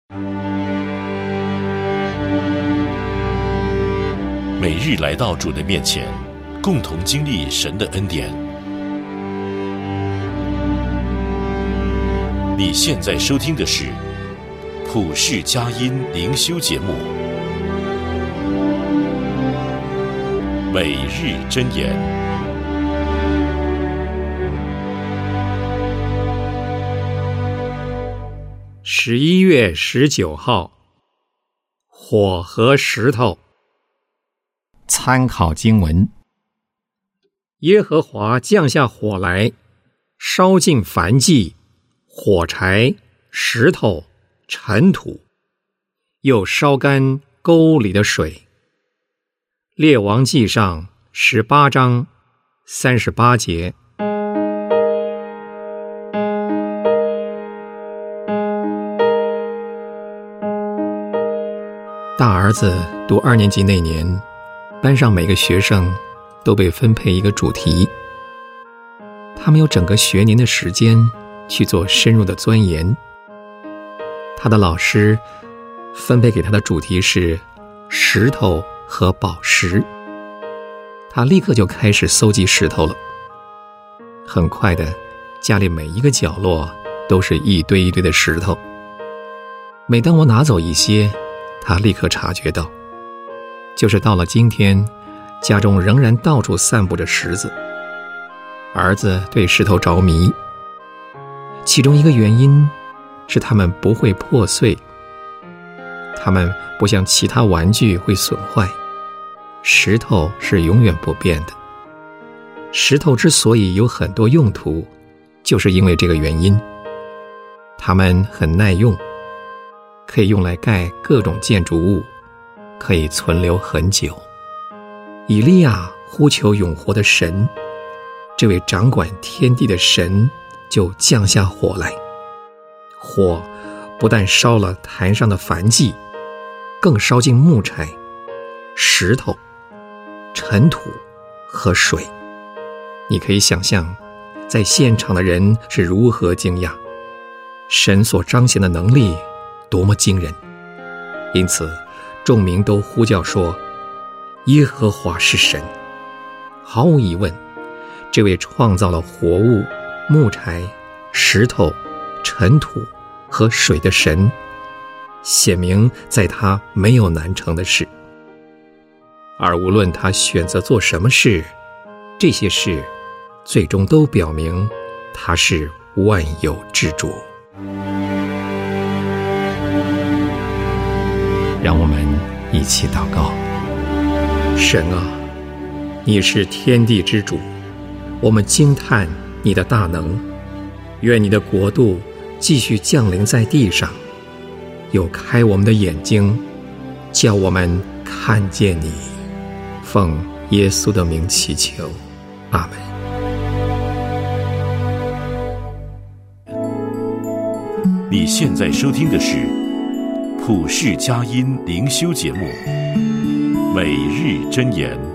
每日来到主的面前，共同经历神的恩典。你现在收听的是普世佳音灵修节目，每日箴言。 11月19号，火和石头。参考经文：耶和华降下火来，烧尽燔祭、火柴、石头、尘土，又烧干沟里的水。列王记上18章38节。大儿子读2年级那年，班上每个学生都被分配一个主题，他们有整个学年的时间去做深入的钻研。他的老师分配给他的主题是石头和宝石，他立刻就开始搜集石头了。很快的，家里每一个角落都是一堆一堆的石头。每当我拿走一些，他立刻察觉到，就是到了今天，家中仍然到处散布着石子。儿子对石头着迷，其中一个原因是它们不会破碎，它们不像其他玩具会损坏，石头是永远不变的。石头之所以有很多用途，就是因为这个原因。它们很耐用，可以用来盖各种建筑物，可以存留很久。以利亚呼求永活的神，这位掌管天地的神就降下火来。火不但烧了坛上的燔祭，更烧尽木柴、石头、尘土和水。你可以想象，在现场的人是如何惊讶，神所彰显的能力多么惊人。因此众民都呼叫说，耶和华是神。毫无疑问，这位创造了活物、木柴、石头、尘土和水的神，显明在他没有难成的事。而无论他选择做什么事，这些事最终都表明他是万有之主。让我们一起祷告。神啊，你是天地之主，我们惊叹你的大能。愿你的国度继续降临在地上，又开我们的眼睛，叫我们看见你。奉耶稣的名祈求，阿们。 你现在收听的是普世佳音灵修节目，每日箴言。